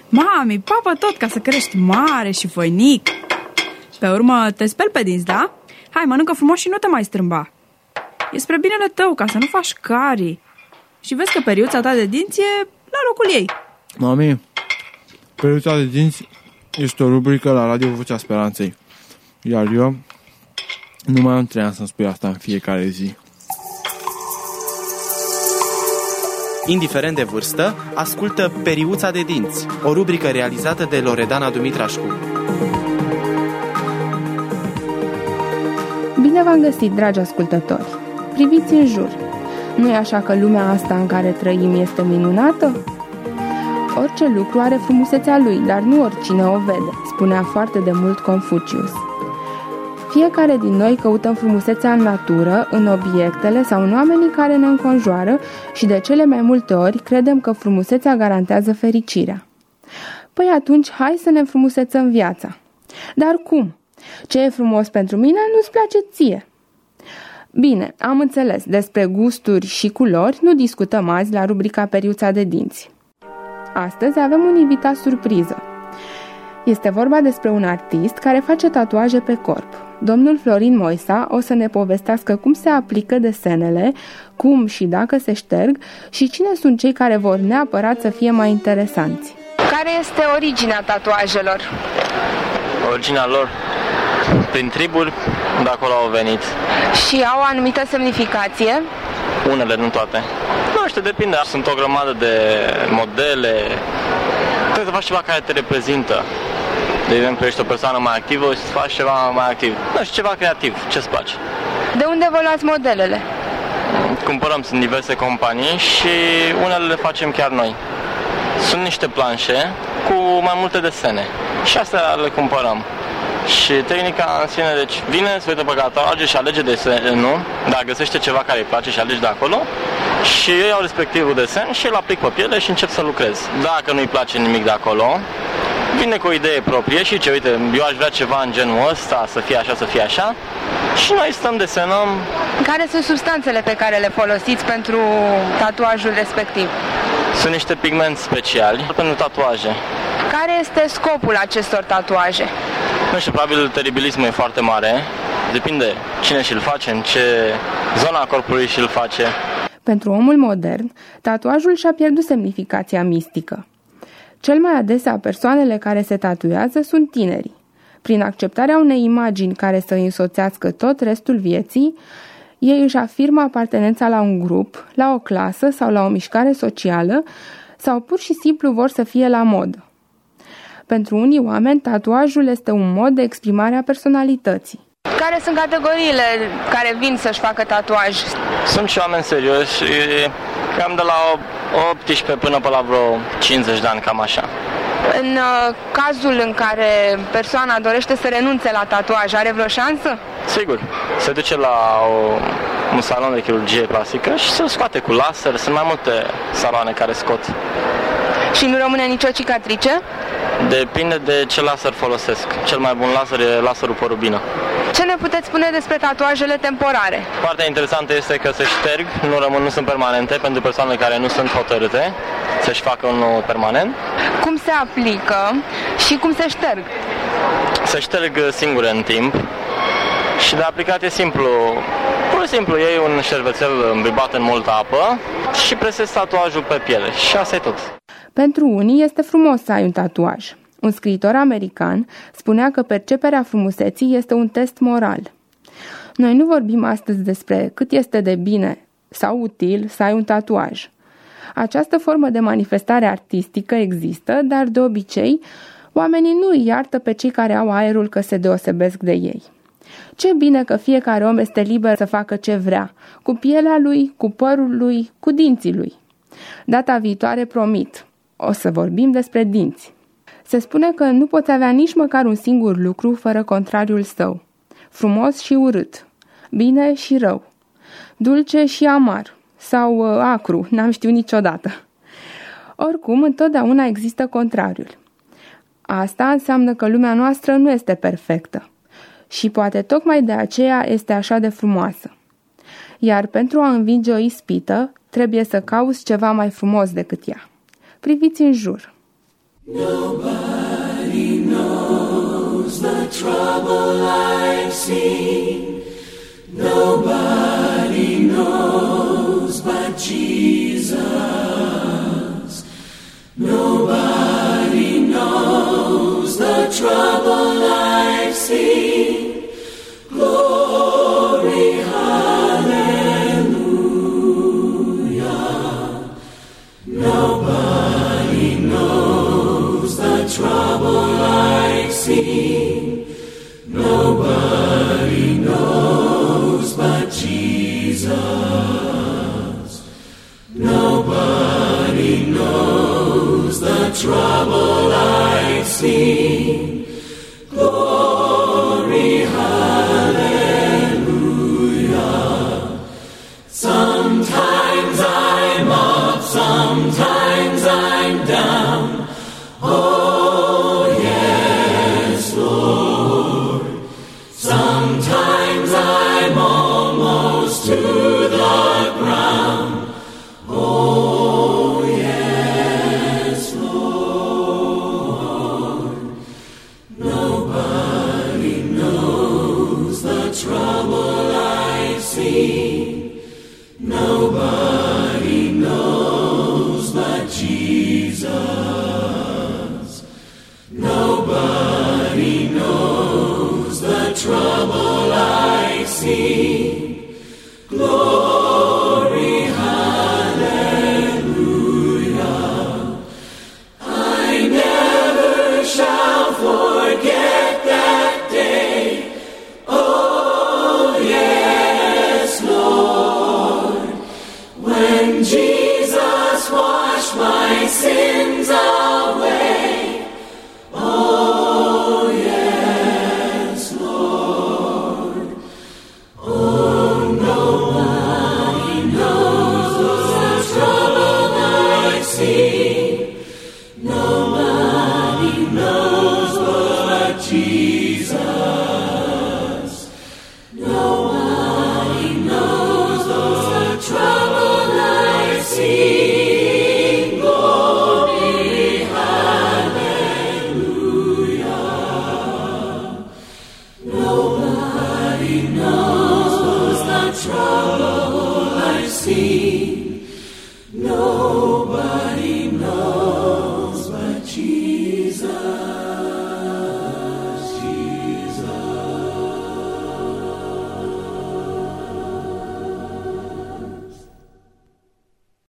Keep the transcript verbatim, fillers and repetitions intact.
Mami, papă tot ca să crești mare și voinic. Pe urmă te speli pe dinți, da? Hai, mănâncă frumos și nu te mai strâmba. E spre binele tău, ca să nu faci carii. Și vezi că periuța ta de dinți e la locul ei. Mami, periuța de dinți este o rubrică la Radio Vocea Speranței. Iar eu nu mai am trei ani să-mi spui asta în fiecare zi. Indiferent de vârstă, ascultă Periuța de dinți, o rubrică realizată de Loredana Dumitrașcu. Bine v-am găsit, dragi ascultători! Priviți în jur! Nu-i așa că lumea asta în care trăim este minunată? Orice lucru are frumusețea lui, dar nu oricine o vede, spunea foarte de mult Confucius. Fiecare din noi căutăm frumusețea în natură, în obiectele sau în oamenii care ne înconjoară și de cele mai multe ori credem că frumusețea garantează fericirea. Păi atunci hai să ne înfrumusețăm viața. Dar cum? Ce e frumos pentru mine nu-ți place ție. Bine, am înțeles, despre gusturi și culori nu discutăm azi la rubrica Periuța de dinți. Astăzi avem un invitat surpriză. Este vorba despre un artist care face tatuaje pe corp. Domnul Florin Moisa o să ne povestească cum se aplică desenele, cum și dacă se șterg și cine sunt cei care vor neapărat să fie mai interesanți. Care este originea tatuajelor? Originea lor? Prin triburi, de acolo au venit. Și au o anumită semnificație? Unele, nu toate. Nu știu, depinde. Sunt o grămadă de modele. Trebuie să faci ceva care te reprezintă. De exemplu, ești o persoană mai activă și să faci ceva mai activ. Nu știu, ceva creativ. Ce-ți place? De unde vă luați modelele? Cumpărăm, sunt diverse companii și unele le facem chiar noi. Sunt niște planșe cu mai multe desene și astea le cumpărăm. Și tehnica în sine, deci vine, se uită pe cataloge și alege desenul, dar găsește ceva care îi place și alege de acolo și eu iau respectivul desen și îl aplic pe piele și încep să lucrez. Dacă nu-i place nimic de acolo, vine cu o idee proprie și ce, uite, eu aș vrea ceva în genul ăsta, să fie așa, să fie așa și noi stăm, desenăm. Care sunt substanțele pe care le folosiți pentru tatuajul respectiv? Sunt niște pigmenti speciali pentru tatuaje. Care este scopul acestor tatuaje? Nu știu, probabil teribilismul e foarte mare. Depinde cine și-l face, în ce zona corpului și-l face. Pentru omul modern, tatuajul și-a pierdut semnificația mistică. Cel mai adesea, persoanele care se tatuează sunt tinerii. Prin acceptarea unei imagini care să îi însoțească tot restul vieții, ei își afirmă apartenența la un grup, la o clasă sau la o mișcare socială, sau pur și simplu vor să fie la modă. Pentru unii oameni, tatuajul este un mod de exprimare a personalității. Care sunt categoriile care vin să-și facă tatuaj? Sunt și oameni serioși, cam de la optsprezece până pe la vreo cincizeci de ani, cam așa. În uh, cazul în care persoana dorește să renunțe la tatuaj, are vreo șansă? Sigur, se duce la o, un salon de chirurgie plastică și se scoate cu laser, sunt mai multe saloane care scot. Și nu rămâne nicio cicatrice? Depinde de ce laser folosesc. Cel mai bun laser e laserul pe rubină. Ce ne puteți spune despre tatuajele temporare? Partea interesantă este că se șterg, nu rămân, nu sunt permanente pentru persoanele care nu sunt hotărâte să-și facă unul permanent. Cum se aplică și cum se șterg? Se șterg singure în timp și de aplicat e simplu. Pur și simplu iei un șervețel îmbibat în multă apă și presezi tatuajul pe piele și asta e tot. Pentru unii este frumos să ai un tatuaj. Un scriitor american spunea că perceperea frumuseții este un test moral. Noi nu vorbim astăzi despre cât este de bine sau util să ai un tatuaj. Această formă de manifestare artistică există, dar de obicei oamenii nu îi iartă pe cei care au aerul că se deosebesc de ei. Ce bine că fiecare om este liber să facă ce vrea, cu pielea lui, cu părul lui, cu dinții lui. Data viitoare promit, o să vorbim despre dinți. Se spune că nu poți avea nici măcar un singur lucru fără contrariul său. Frumos și urât, bine și rău, dulce și amar sau uh, acru, n-am știut niciodată. Oricum, întotdeauna există contrariul. Asta înseamnă că lumea noastră nu este perfectă și poate tocmai de aceea este așa de frumoasă. Iar pentru a învinge o ispită, trebuie să cauți ceva mai frumos decât ea. Priviți în jur. Nobody knows the trouble I've seen. Nobody knows but Jesus. Nobody knows the trouble I've seen. Glory, hallelujah. Nobody knows the trouble I've seen. Nobody knows but Jesus. Nobody knows the trouble I've seen. Glory, hallelujah. Sometimes I'm up, sometimes I'm down. Oh, yes, Lord. Sometimes I'm almost to the ground. Oh, yes, Lord. Nobody knows the trouble I've seen. Nobody knows but Jesus. Nobody knows the trouble I've seen.